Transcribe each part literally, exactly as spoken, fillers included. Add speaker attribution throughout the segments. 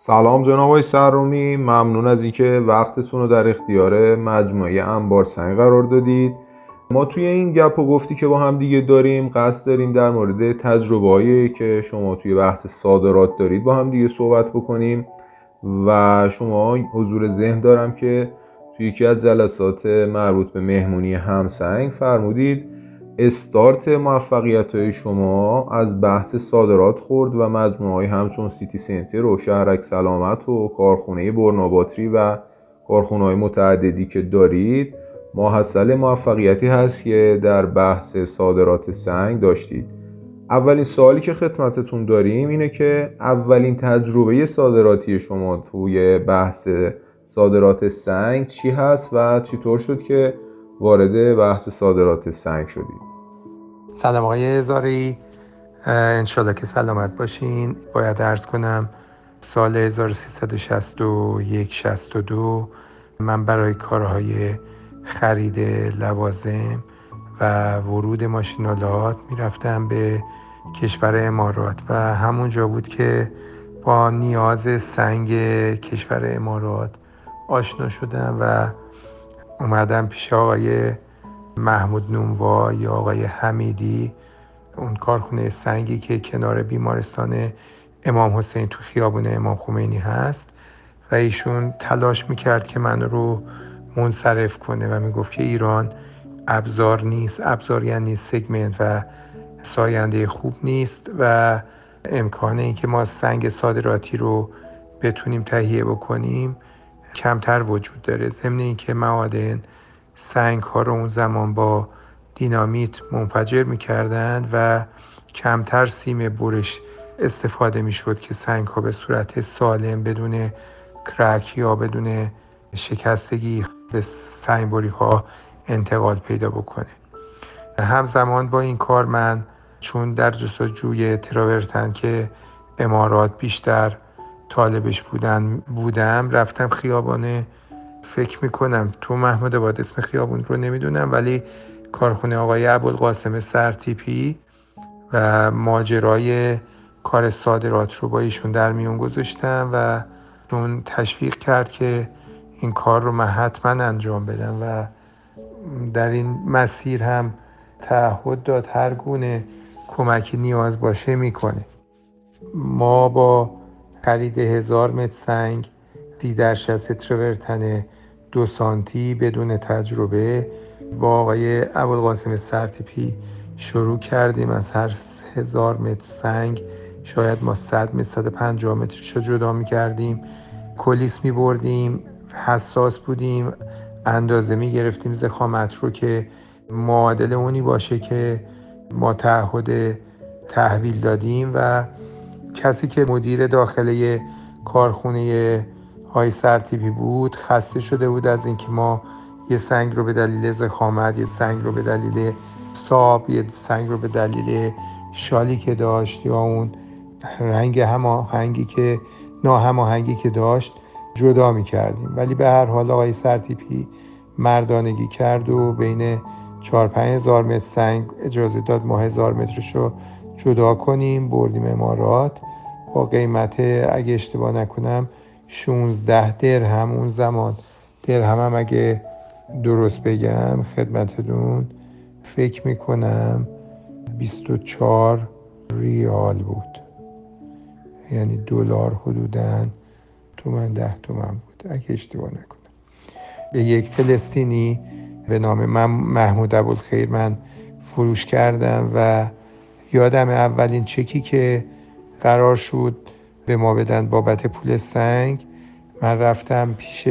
Speaker 1: سلام جناب آقای سرومی، ممنون از اینکه وقتتون رو در اختیار مجموعه انبار سنگ قرار دادید. ما توی این گپ و گفتی که با هم دیگه داریم قصد داریم در مورد تجربه‌هایی که شما توی بحث صادرات دارید با هم دیگه صحبت بکنیم و شما حضور ذهن دارم که توی یکی از جلسات مربوط به مهمونی همسنگ فرمودید استارت موفقیت‌های شما از بحث صادرات خورد و مجموعه‌های همچون سیتی سنتر و شهرک سلامت و کارخونه برناباتری و کارخونه‌های متعددی که دارید محصل موفقیتی هست که در بحث صادرات سنگ داشتید. اولین سوالی که خدمتتون داریم اینه که اولین تجربه صادراتی شما توی بحث صادرات سنگ چی هست و چطور شد که وارد بحث صادرات سنگ شدید؟
Speaker 2: سلام آقای زاری، انشالله که سلامت باشین. باید عرض کنم سال هزار و سیصد و شصت و یک شصت و دو من برای کارهای خرید لوازم و ورود ماشین‌آلات میرفتم به کشور امارات و همونجا بود که با نیاز سنگ کشور امارات آشنا شدم و اومدم پیش آقای محمود نونوا یا آقای حمیدی، اون کارخونه سنگی که کنار بیمارستان امام حسین تو خیابون امام خمینی هست و ایشون تلاش میکرد که من رو منصرف کنه و میگفت که ایران ابزار نیست، ابزار یعنی سگمنت و ساینده خوب نیست و امکان این که ما سنگ صادراتی رو بتونیم تهیه بکنیم کمتر وجود داره. ضمن این که معادن سنگ ها رو اون زمان با دینامیت منفجر میکردن و کمتر سیم برش استفاده میشد که سنگ ها به صورت سالم بدون کرک یا بدون شکستگی به سنگبری ها انتقال پیدا بکنه. همزمان با این کار من چون در جستجوی تراورتن که امارات بیشتر طالبش بودن بودم رفتم خیابانه، فکر میکنم تو محمود آباد اسم خیابون رو نمیدونم، ولی کارخونه آقای ابوالقاسم سرتیپی و ماجرای کار صادرات رو با ایشون در میون گذاشتم و اون تشویق کرد که این کار رو من حتما انجام بدم و در این مسیر هم تعهد داد هر گونه کمکی نیاز باشه میکنه. ما با خرید هزار متر سنگ سی در شصت تراورتن دو سانتی بدون تجربه با آقای ابوالقاسم سرتیپی شروع کردیم. از هر هزار متر سنگ شاید ما صد متر صد و پنجاه مترشو جدا می کردیم، کلیس می بردیم، حساس بودیم، اندازه می گرفتیم ضخامت رو که معادل اونی باشه که ما تعهد تحویل دادیم و کسی که مدیر داخلی کارخونه های سرتیپی بود خسته شده بود از اینکه ما یه سنگ رو به دلیل ضخامت، یه سنگ رو به دلیل ساب، یه سنگ رو به دلیل شالی که داشت یا اون رنگ هماهنگی که ناهماهنگی که داشت جدا می کردیم. ولی به هر حال آقای سرتیپی مردانگی کرد و بین چهار پنج هزار متر سنگ اجازه داد ما هزار مترش رو جدا کنیم. بردیم امارات با قیمت اگه اشتباه نکنم شانزده درهم اون زمان، درهم هم اگه درست بگم خدمتتون فکر میکنم بیست و چهار ریال بود، یعنی دلار حدوداً تومن ده تومن بود اگه اشتباه نکنم. به یک فلسطینی به نام من محمود ابوالخیر من فروش کردم و یادم اولین چکی که قرار شد به ما بدن بابت پول سنگ، من رفتم پیش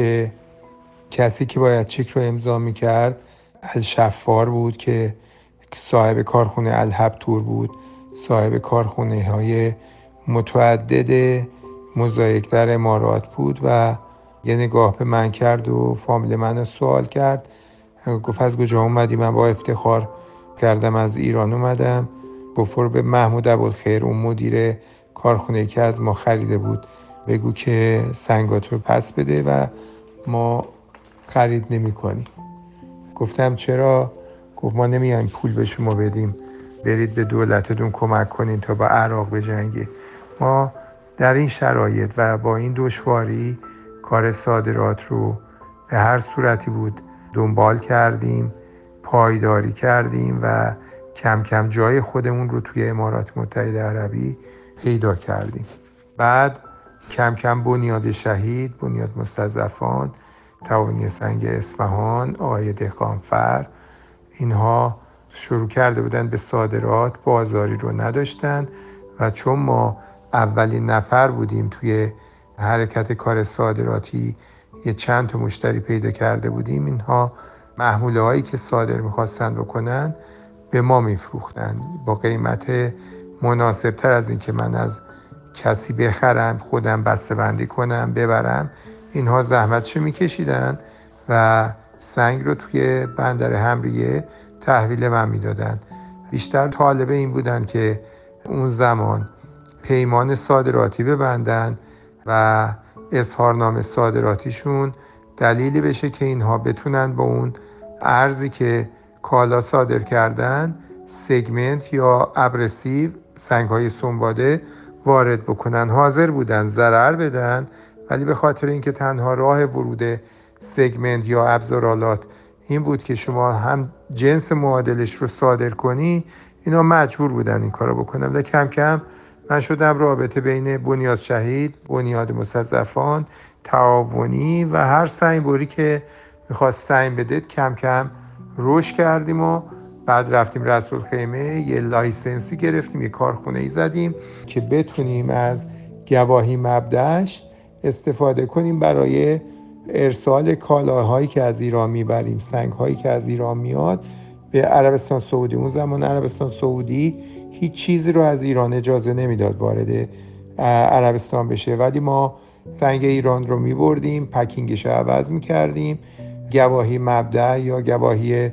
Speaker 2: کسی که باید چک رو امضا میکرد، الشفار بود که صاحب کارخونه الحب تور بود، صاحب کارخونه های متعدد موزاییک در امارات بود و یه نگاه به من کرد و فامیل من رو سوال کرد. گفت از کجا اومدی؟ من با افتخار کردم از ایران اومدم. گفت به محمود ابوالخیر اون مدیر کارخونه که از ما خریده بود بگو که سنگات رو پس بده و ما خرید نمی کنیم. گفتم چرا؟ گفت ما نمیایم پول به شما بدیم برید به دولتتون کمک کنین تا با عراق بجنگی. ما در این شرایط و با این دشواری کار صادرات رو به هر صورتی بود دنبال کردیم، پایداری کردیم و کم کم جای خودمون رو توی امارات متحده عربی پیدا کردیم. بعد کم کم بنیاد شهید، بنیاد مستضعفان، تعاونی سنگ اصفهان، آقای دهقانفر، اینها شروع کرده بودن به صادرات، بازاری رو نداشتن و چون ما اولین نفر بودیم توی حرکت کار صادراتی، یه چند تا مشتری پیدا کرده بودیم، اینها محموله هایی که صادر میخواستن بکنن به ما میفروختن با قیمت مناسب تر از این که من از کسی بخرم، خودم بسته بندی کنم ببرم. اینها زحمتشو میکشیدن و سنگ رو توی بندر همریه تحویل من میدادن. بیشتر طالب این بودن که اون زمان پیمان صادراتی ببندن و اظهارنامه صادراتیشون دلیلی بشه که اینها بتونن با اون ارزی که کالا صادر کردن سگمنت یا ابرسیو سنگ‌های سنباده وارد بکنن. حاضر بودن ضرر بدن، ولی به خاطر اینکه تنها راه ورود سگمنت یا ابزارالات این بود که شما هم جنس معادلش رو صادر کنی، اینا مجبور بودن این کارو بکنن. و کم کم من شدم رابطه بین بنیاد شهید، بنیاد مستضعفان، تعاونی و هر سهم‌بری که میخواست سهم بده کم کم رشد کردیم و بعد رفتیم رسولخیمه، یه لایسنسی گرفتیم، یه کارخونه ای زدیم که بتونیم از گواهی مبدأش استفاده کنیم برای ارسال کالاهایی که از ایران میبریم، سنگ‌هایی که از ایران میاد به عربستان سعودی. اون زمان عربستان سعودی هیچ چیزی رو از ایران اجازه نمیداد وارد عربستان بشه، ولی ما سنگ ایران رو میبردیم، پکینگش رو عوض میکردیم، گواهی مبدأ یا گواهی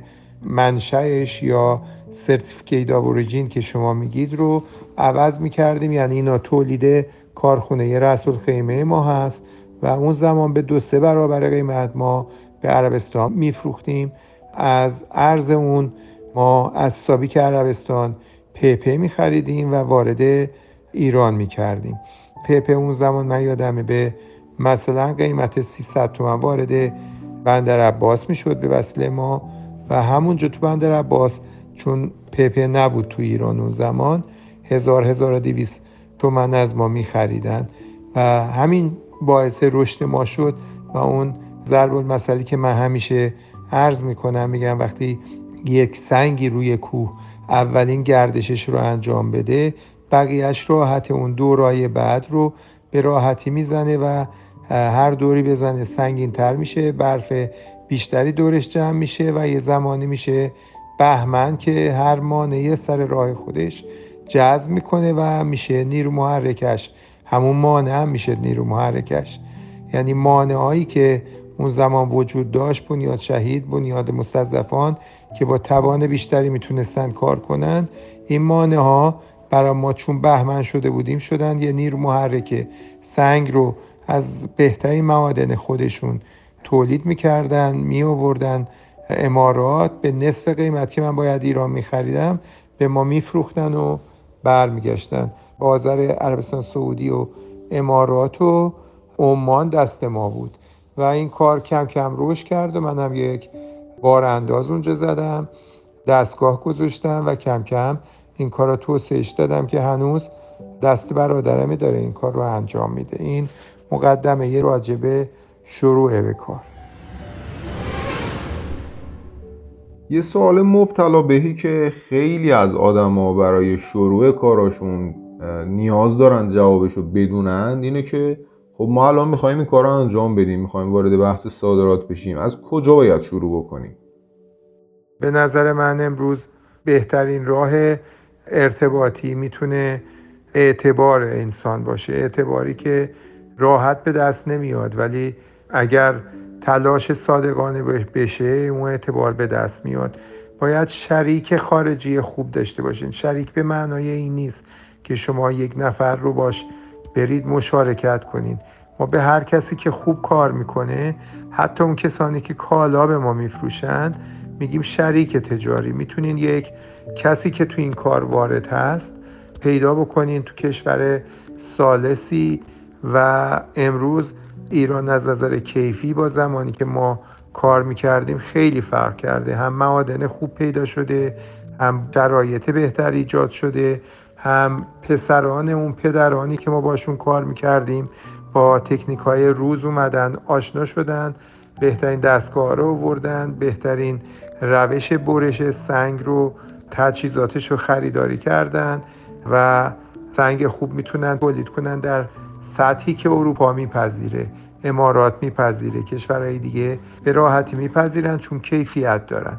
Speaker 2: منشأش یا سرتیفیکیت آف اوریجین که شما میگید رو عوض میکردیم. یعنی اینا تولید کارخونه رسولخیمه ما هست و اون زمان به دو سه برابر قیمت ما به عربستان میفروختیم. از ارز اون ما از سابیک عربستان پی پی میخریدیم و وارد ایران میکردیم. پی پی اون زمان من یادمه به مثلا قیمت سیصد تومان وارد بندر عباس میشد به وسیله ما و همونجا تو بندر عباس چون پی پی نبود تو ایران اون زمان، هزار هزار و دویست تومان از ما میخریدن و همین باعث رشد ما شد. و اون ضرب المثلی که من همیشه عرض میکنم، میگم وقتی یک سنگی روی کوه اولین گردشش رو انجام بده، بقیهش راحت اون دورای بعد رو به راحتی میزنه و هر دوری بزنه سنگین تر میشه، برف بیشتری دورش جمع میشه و یه زمانی میشه بهمن که هر مانعی سر راه خودش جذب میکنه و میشه نیرو محرکش. همون مانع هم میشه نیرو محرکش. یعنی مانعایی که اون زمان وجود داشت، بنیاد شهید، بنیاد مستضعفان که با توان بیشتری میتونستن کار کنن، این مانع ها برای ما چون بهمن شده بودیم شدن یه نیرو محرکه. سنگ رو از بهترین معادن خودشون تولید میکردن، میآوردن امارات به نصف قیمت که من باید ایران میخریدم به ما میفروختن و برمیگشتن. بازار عربستان سعودی و امارات و عمان دست ما بود و این کار کم کم رشد کرد و من هم یک بار انداز اونجا زدم، دستگاه گذاشتم و کم کم این کار رو توسعهش دادم که هنوز دست برادرمی داره این کار رو انجام میده. این مقدمه یه راجبه شروع به کار.
Speaker 1: یه سوال مبتلا بهی که خیلی از آدما برای شروع کاراشون نیاز دارن جوابشو بدونن اینه که خب ما الان میخوایم این کار رو انجام بدیم، میخوایم وارد بحث صادرات بشیم، از کجا باید شروع بکنیم؟
Speaker 2: به نظر من امروز بهترین راه ارتباطی میتونه اعتبار انسان باشه. اعتباری که راحت به دست نمیاد، ولی اگر تلاش صادقانه بشه اون اعتبار به دست میاد. باید شریک خارجی خوب داشته باشین. شریک به معنای این نیست که شما یک نفر رو باش برید مشارکت کنین. ما به هر کسی که خوب کار میکنه، حتی اون کسانی که کالا به ما میفروشن، میگیم شریک تجاری. میتونین یک کسی که تو این کار وارد هست پیدا بکنین تو کشور ثالثی و امروز ایران از نظر کیفی با زمانی که ما کار میکردیم خیلی فرق کرده. هم معادن خوب پیدا شده، هم شرایط بهتر ایجاد شده، هم پسران اون پدرانی که ما باشون کار میکردیم با تکنیک های روز اومدن آشنا شدن، بهترین دستگاه رو آوردن، بهترین روش برش سنگ رو تجهیزاتش رو خریداری کردن و سنگ خوب میتونن تولید کنن در سطحی که اروپا میپذیره، امارات میپذیره، کشورهای دیگه به راحتی میپذیرن چون کیفیت دارن.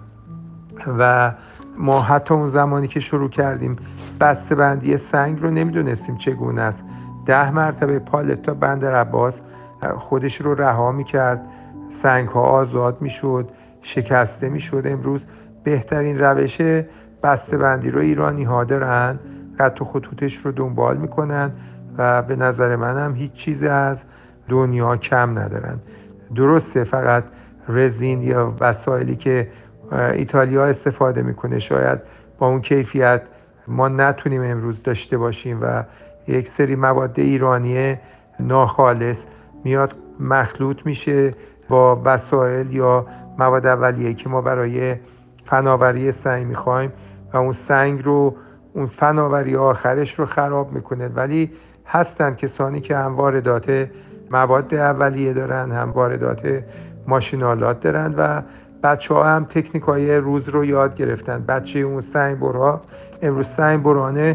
Speaker 2: و ما حتی اون زمانی که شروع کردیم بسته بندی سنگ رو نمیدونستیم چگونه است. ده مرتبه پالت تا بندر عباس خودش رو رها میکرد، سنگ ها آزاد میشد، شکسته میشد. امروز بهترین روش بسته بندی رو ایرانی ها دارن، خط و خطوطش رو دنبال میکنن و به نظر من هم هیچ چیز از دنیا کم ندارن. درسته فقط رزین یا وسایلی که ایتالیا استفاده میکنه شاید با اون کیفیت ما نتونیم امروز داشته باشیم و یک سری مواد ایرانی ناخالص میاد مخلوط میشه با وسایل یا مواد اولیه‌ای که ما برای فناوری سنگ میخوایم و اون سنگ رو، اون فناوری آخرش رو خراب میکنه. ولی هستن کسانی که هم واردات مواد اولیه دارن، هم واردات ماشینالات دارن و بچه ها هم تکنیک های روز رو یاد گرفتن. بچه اون سنگ برا امروز سنگ برانه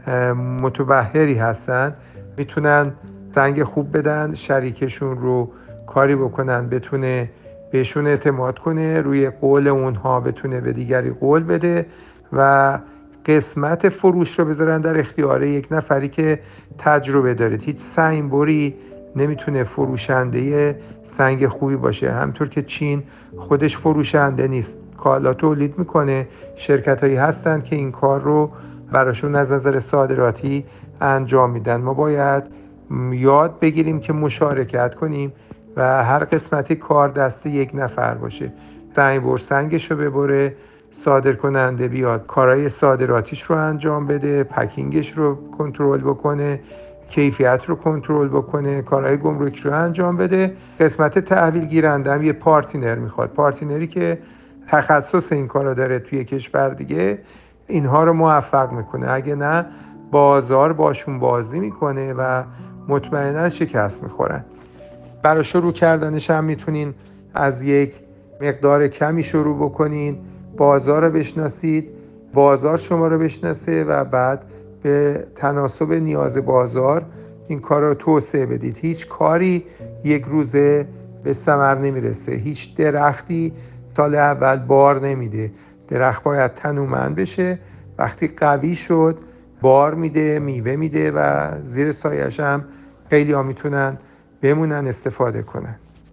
Speaker 2: متبحری هستن، میتونن سنگ خوب بدن، شریکشون رو کاری بکنن بتونه بهشون اعتماد کنه، روی قول اونها بتونه به دیگری قول بده و قسمت فروش رو بذارن در اختیار یک نفری که تجربه داره. هیچ سنگ بری نمیتونه فروشنده سنگ خوبی باشه. همطور که چین خودش فروشنده نیست، کالا تولید میکنه، شرکت هایی هستن که این کار رو براشون از نظر صادراتی انجام میدن. ما باید یاد بگیریم که مشارکت کنیم و هر قسمتی کار دست یک نفر باشه. سنگ بر سنگش رو ببره، صادر کننده بیاد کارهای صادراتیش رو انجام بده، پکینگش رو کنترل بکنه، کیفیت رو کنترل بکنه، کارهای گمرکی رو انجام بده. قسمت تحویل گیرنده هم یه پارتنر میخواد، پارتنری که تخصص این کارا داره توی کشور دیگه، اینها رو موفق میکنه. اگه نه بازار باشون بازی میکنه و مطمئنا شکست میخورن. برای شروع کردنش هم میتونین از یک مقدار کمی شروع بکنین، بازار رو بشناسید، بازار شما رو بشناسه و بعد به تناسب نیاز بازار این کار رو توسعه بدید. هیچ کاری یک روزه به ثمر نمیرسه، هیچ درختی سال اول بار نمیده. درخت باید تنومند بشه، وقتی قوی شد بار میده، میوه میده و زیر سایش هم خیلی ها میتونن بمونن استفاده کنن.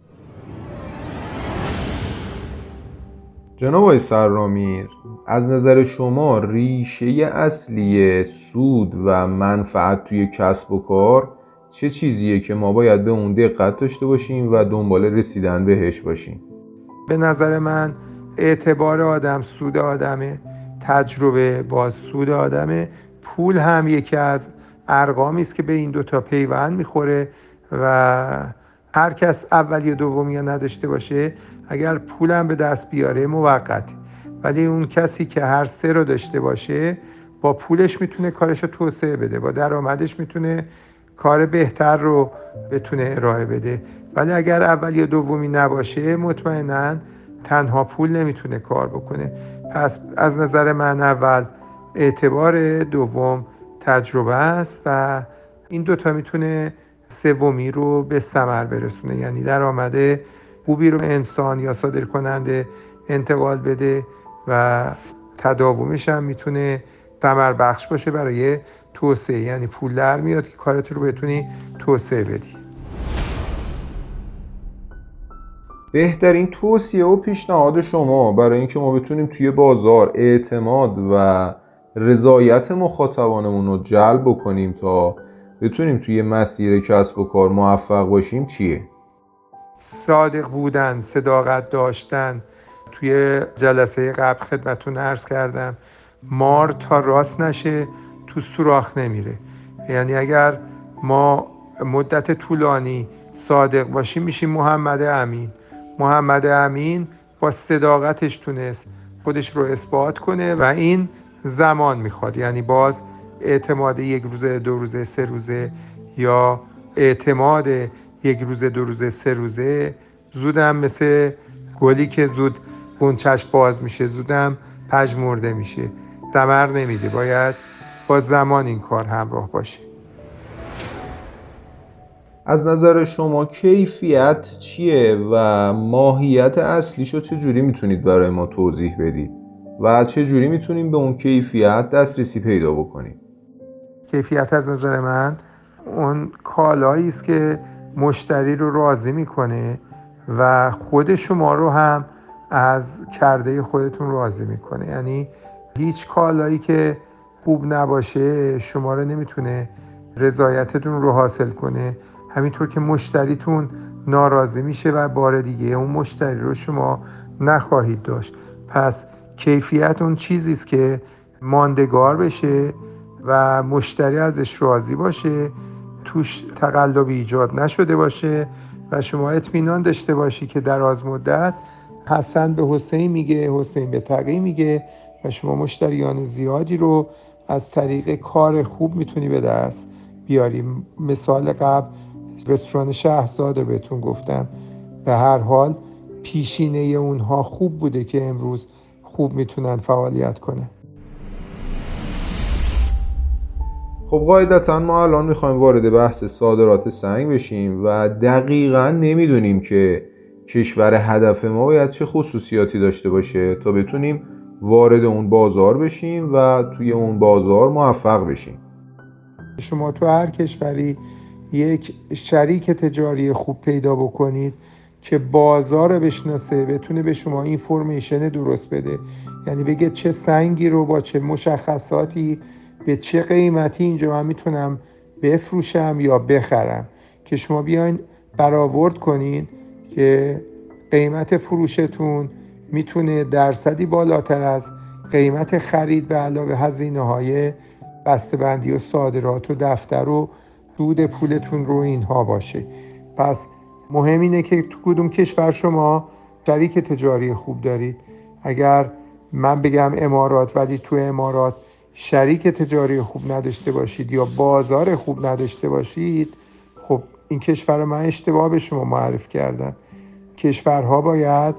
Speaker 1: جناب آقای سرامیر، از نظر شما ریشه اصلی سود و منفعت توی کسب و کار چه چیزیه که ما باید به اون دقت داشته باشیم و دنبال رسیدن بهش باشیم؟
Speaker 2: به نظر من اعتبار آدم سود آدمه، تجربه باز سود آدمه، پول هم یکی از ارقامی است که به این دوتا پیوند میخوره و هر کس اولی و دومی نداشته باشه اگر پولم به دست بیاره موقته، ولی اون کسی که هر سه رو داشته باشه با پولش میتونه کارش رو توسعه بده، با درآمدش میتونه کار بهتر رو بتونه ارائه بده. ولی اگر اولی و دومی نباشه مطمئناً تنها پول نمیتونه کار بکنه. پس از نظر من اول اعتبار، دوم تجربه است و این دوتا میتونه سومی رو به ثمر برسونه، یعنی درآمد خوبی رو انسان یا صادر کننده انتقال بده و تداومش هم میتونه ثمر بخش باشه برای توسعه، یعنی پول در میاد که کارت رو بتونی توسعه بدی.
Speaker 1: بهترین توصیه و پیشنهاد شما برای اینکه ما بتونیم توی بازار اعتماد و رضایت مخاطبانمون رو جلب بکنیم تا بتونیم توی مسیر کسب و کار موفق باشیم چیه؟
Speaker 2: صادق بودن، صداقت داشتن. توی جلسه قبل خدمتتون عرض کردم مار تا راست نشه تو سوراخ نمیره. یعنی اگر ما مدت طولانی صادق باشیم میشیم محمد امین. محمد امین با صداقتش تونست خودش رو اثبات کنه و این زمان میخواد، یعنی باز اعتماد یک روزه، دو روزه، سه روزه یا اعتماد یک روزه، دو روزه، سه روزه زودم مثل گلی که زود غنچش باز میشه، زودم پژمرده میشه، ثمر نمیده. باید با زمان این کار همراه باشه.
Speaker 1: از نظر شما کیفیت چیه و ماهیت اصلیشو چجوری میتونید برای ما توضیح بدید و چجوری میتونیم به اون کیفیت دسترسی پیدا بکنیم؟
Speaker 2: کیفیت از نظر من اون کالایی است که مشتری رو راضی میکنه و خود شما رو هم از کرده خودتون راضی میکنه. یعنی هیچ کالایی که خوب نباشه شما رو نمیتونه رضایتتون رو حاصل کنه، همینطور که مشتریتون ناراضی میشه و بار دیگه اون مشتری رو شما نخواهید داشت. پس کیفیت اون چیزی است که ماندگار بشه و مشتری ازش راضی باشه، توش تقلبی ایجاد نشده باشه و شما اطمینان داشته باشی که در دراز مدت حسن به حسین میگه، حسین به تقی میگه و شما مشتریان زیادی رو از طریق کار خوب میتونی به دست بیاری. مثال قبل رستوران شهزاده بهتون گفتم، به هر حال پیشینه اونها خوب بوده که امروز خوب میتونن فعالیت کنن.
Speaker 1: خب قاعدتا ما الان میخوایم وارد بحث صادرات سنگ بشیم و دقیقا نمیدونیم که کشور هدف ما باید چه خصوصیاتی داشته باشه تا بتونیم وارد اون بازار بشیم و توی اون بازار موفق بشیم.
Speaker 2: شما تو هر کشوری یک شریک تجاری خوب پیدا بکنید که بازار بشناسه، بتونه به شما اینفورمیشن درست بده، یعنی بگه چه سنگی رو با چه مشخصاتی به چه قیمتی اینجا من میتونم بفروشم یا بخرم، که شما بیاین برآورد کنین که قیمت فروشتون میتونه درصدی بالاتر از قیمت خرید به علاوه هزینه های بسته‌بندی و صادرات و دفتر و سود پولتون رو اینها باشه. پس مهم اینه که تو کدوم کشور شما شریک تجاری خوب دارید. اگر من بگم امارات ولی تو امارات شریک تجاری خوب نداشته باشید یا بازار خوب نداشته باشید، خب این کشور من اشتباه به شما معرفی کردم. کشورها باید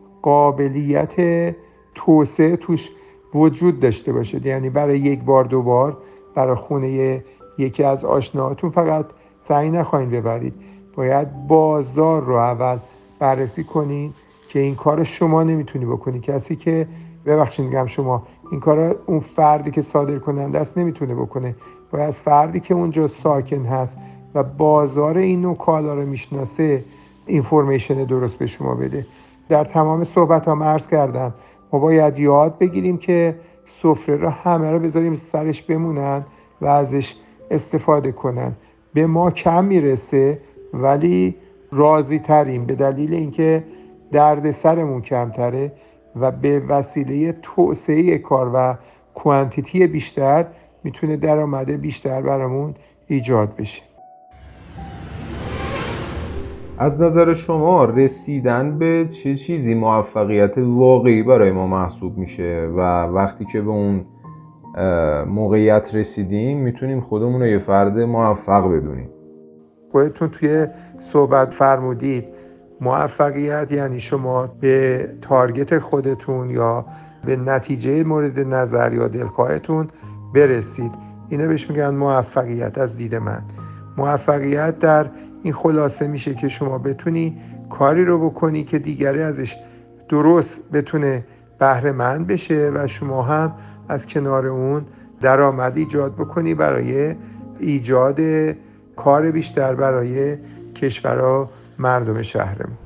Speaker 2: قابلیت توسعه توش وجود داشته باشد، یعنی برای یک بار دو بار برای خونه یکی از آشناهاتون فقط سعی نخواهید ببرید، باید بازار رو اول بررسی کنین که این کار شما نمیتونی بکنی. کسی که ببخشید میگم شما، این کار اون فردی که صادر کننده است نمیتونه بکنه، باید فردی که اونجا ساکن هست و بازار این نوع کالا رو میشناسه اینفورمیشن درست به شما بده. در تمام صحبت ها عرض کردم ما باید یاد بگیریم که سفره رو همه رو بذاریم سرش بمونن و ازش استفاده کنن. به ما کم میرسه ولی راضی تریم به دلیل اینکه درد سرمون کمتره و به وسیله توسعه کار و کوانتیتی بیشتر میتونه درآمد بیشتر برامون ایجاد بشه.
Speaker 1: از نظر شما رسیدن به چه چیزی موفقیت واقعی برای ما محسوب میشه و وقتی که به اون موقعیت رسیدیم میتونیم خودمون رو یه فرد موفق بدونیم؟
Speaker 2: خودتون توی صحبت فرمودید موفقیت یعنی شما به تارگت خودتون یا به نتیجه مورد نظر یا دلخواهتون برسید. اینو بهش میگن موفقیت. از دید من موفقیت در این خلاصه میشه که شما بتونی کاری رو بکنی که دیگری ازش درست بتونه بهره مند بشه و شما هم از کنار اون درآمد ایجاد بکنی برای ایجاد کار بیشتر برای کشورها، مردم شهرمون.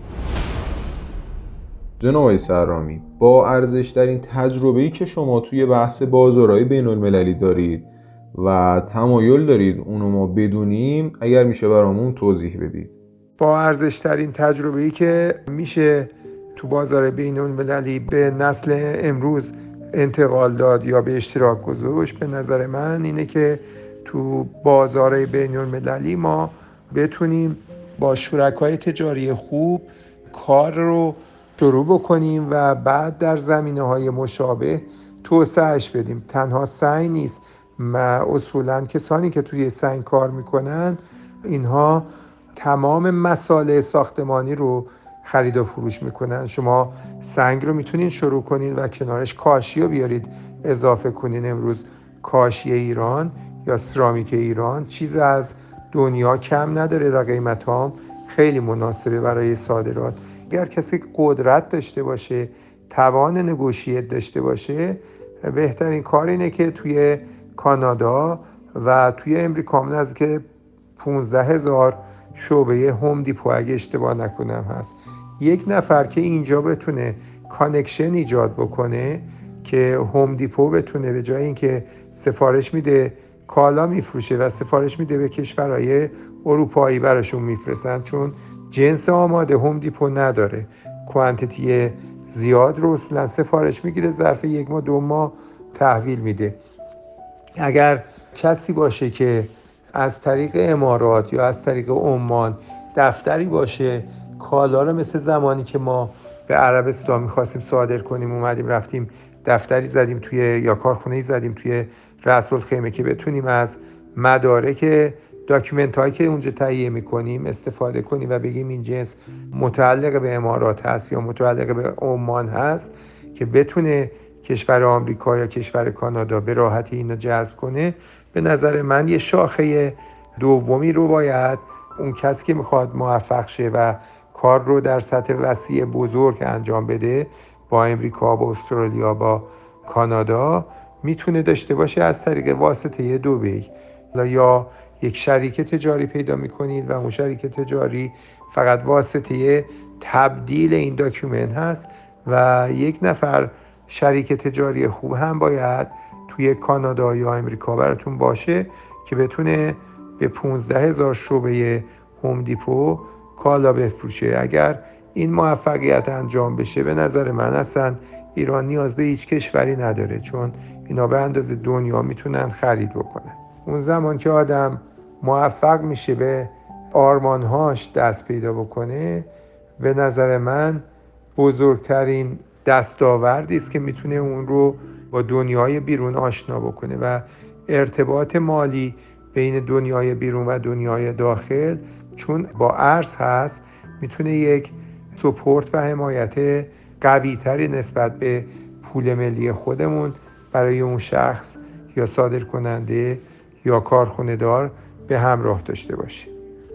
Speaker 1: جناب سرامی، با ارزش‌ترین تجربه‌ای که شما توی بحث بازارهای بین‌المللی دارید و تمایل دارید اونو ما بدونیم، اگر میشه برامون توضیح بدید.
Speaker 2: با ارزش‌ترین تجربه‌ای که میشه تو بازار بین‌المللی به نسل امروز انتقال داد یا به اشتراک گذاشت، به نظر من اینه که تو بازارهای بین المللی ما بتونیم با شرکای تجاری خوب کار رو شروع بکنیم و بعد در زمینه‌های مشابه توسعهش بدیم. تنها سنگ نیست، اصولاً کسانی که توی سنگ کار میکنن اینها تمام مسائل ساختمانی رو خرید و فروش میکنن. شما سنگ رو میتونین شروع کنین و کنارش کاشی رو بیارید اضافه کنین. امروز کاشی ایران یا سرامیک ایران چیز از دنیا کم نداره و قیمت هم خیلی مناسبه برای صادرات. اگر کسی قدرت داشته باشه، توان نگوشیت داشته باشه، بهترین کار اینه که توی کانادا و توی امریکا نزدیک پونزده هزار شعبه هوم دیپو اگه اشتباه نکنم هست. یک نفر که اینجا بتونه کانکشن ایجاد بکنه که هوم دیپو بتونه به جای اینکه سفارش میده کالا میفروشه و سفارش میده به کشورهای اروپایی براشون میفرستن، چون جنس آماده هوم دیپو نداره، کوانتیتی زیاد رو اصولا سفارش میگیره، ظرف یک ماه دو ماه تحویل میده. اگر کسی باشه که از طریق امارات یا از طریق عمان دفتری باشه، کالا رو مثل زمانی که ما به عربستان میخواستیم صادر کنیم اومدیم رفتیم دفتری زدیم توی یا کارخونه‌ای زدیم توی رأس الخیمه که بتونیم از مدارک داکیومنت هایی که اونجا تهیه میکنیم استفاده کنیم و بگیم این جنس متعلق به امارات هست یا متعلق به عمان هست، که بتونه کشور آمریکا یا کشور کانادا به راحتی اینو جذب کنه. به نظر من یه شاخه دومی رو باید اون کسی که میخواد موفق شه و کار رو در سطح وسیع بزرگ انجام بده با امریکا، با استرالیا، با کانادا میتونه داشته باشه از طریق واسطه دبی. یا یک شریک تجاری پیدا میکنید و اون شریک تجاری فقط واسطه تبدیل این داکیومنت هست و یک نفر شریک تجاری خوب هم باید توی کانادا یا امریکا براتون باشه که بتونه به پونزده هزار شعبه هوم دیپو کالا بفروشه. اگر این موفقیت انجام بشه به نظر من اصلا ایران نیاز به هیچ کشوری نداره، چون اینا به اندازه دنیا میتونن خرید بکنن. اون زمان که آدم موفق میشه به آرمانهاش دست پیدا بکنه، به نظر من بزرگترین دستاوردی است که میتونه اون رو با دنیای بیرون آشنا بکنه و ارتباط مالی بین دنیای بیرون و دنیای داخل چون با ارز هست میتونه یک سپورت و حمایت قوی تری نسبت به پول ملی خودمون برای اون شخص یا صادر کننده یا کارخونه دار به همراه داشته باشه.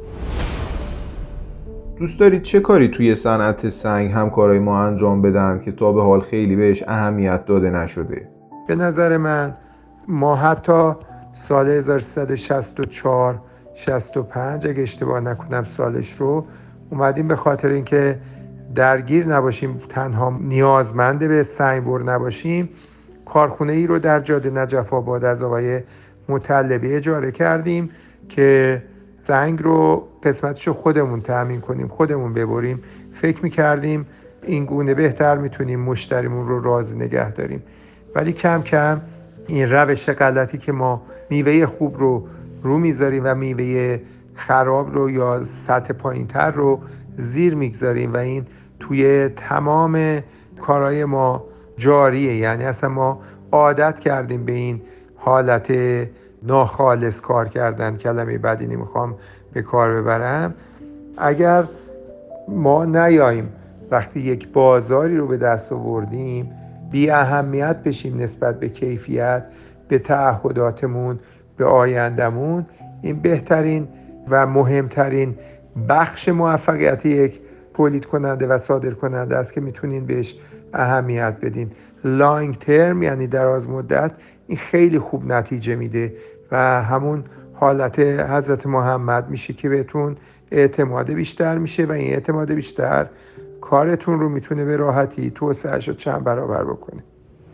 Speaker 1: دوست دارید چه کاری توی صنعت سنگ همکارای ما انجام بدن که تا به حال خیلی بهش اهمیت داده نشده؟
Speaker 2: به نظر من ما حتی سال هزار و سیصد و شصت و چهار شصت و پنج اگه اشتباه نکنم سالش رو اومدیم به خاطر اینکه درگیر نباشیم، تنها نیازمند به سنگ بر نباشیم، کارخونه ای رو در جاده نجف آباد از آقای مطلبی اجاره کردیم که سنگ رو قسمتش رو خودمون تأمین کنیم، خودمون ببریم. فکر میکردیم این گونه بهتر میتونیم مشتریمون رو راضی نگه داریم، ولی کم کم این روش غلطی که ما میوه خوب رو رو میذاریم و میوه خراب رو یا سطح پایینتر رو زیر میگذاریم و این توی تمام کارهای ما جاریه. یعنی اصلا ما عادت کردیم به این حالت ناخالص کار کردن، کلمه بدی نمیخوام به کار ببرم. اگر ما نیاییم وقتی یک بازاری رو به دست آوردیم بی اهمیت بشیم نسبت به کیفیت، به تعهداتمون، به آیندمون، این بهترین و مهمترین بخش موفقیت یک تولید کننده و صادر کننده است که میتونین بهش اهمیت بدین. لانگ ترم یعنی دراز مدت این خیلی خوب نتیجه میده و همون حالت حضرت محمد میشه که بهتون اعتماد بیشتر میشه و این اعتماد بیشتر کارتون رو میتونه به راحتی توسعه‌اش رو چند برابر بکنه.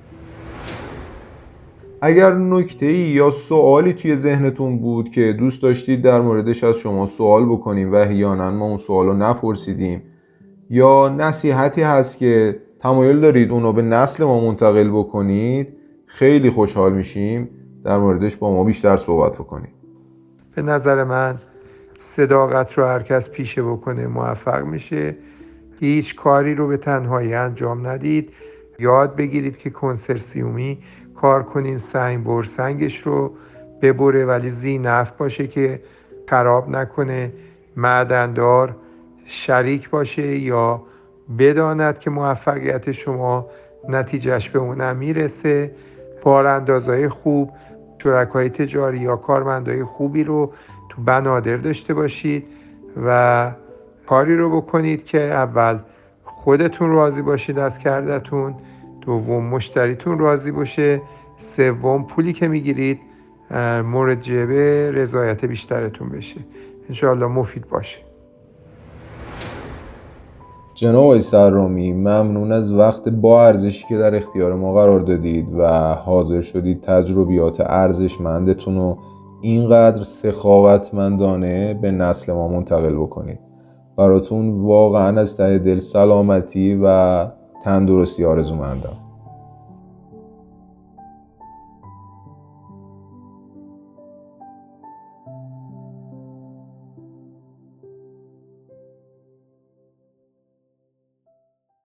Speaker 1: اگر نکته‌ای یا سوالی توی ذهنتون بود که دوست داشتید در موردش از شما سوال بکنیم و احیانا ما اون سوالو نپرسیدیم، یا نصیحتی هست که تمایل دارید اونو به نسل ما منتقل بکنید، خیلی خوشحال میشیم در موردش با ما بیشتر صحبت بکنید.
Speaker 2: به نظر من صداقت رو هر کس پیشه بکنه موفق میشه. هیچ کاری رو به تنهایی انجام ندید. یاد بگیرید که کنسرسیومی کار کنین سنگ بر سنگش رو ببره ولی ذی نفع باشه که خراب نکنه. معدندار شریک باشه یا بداند که موفقیت شما نتیجهش به اون میرسه. باراندازهای خوب، شرکای تجاری یا کارمندای خوبی رو تو بنادر داشته باشید و کاری رو بکنید که اول خودتون راضی باشید از کردتون، دوم مشتریتون راضی باشه، سوم پولی که میگیرید مورد جبه رضایت بیشترتون بشه. انشاءالله مفید باشه.
Speaker 1: جناب آقای سرامی، ممنون از وقت با ارزشی که در اختیار ما قرار دادید و حاضر شدید تجربیات ارزشمندتون رو اینقدر سخاوتمندانه به نسل ما منتقل بکنید. براتون واقعا از ته دل سلامتی و تندرستی آرزومندم.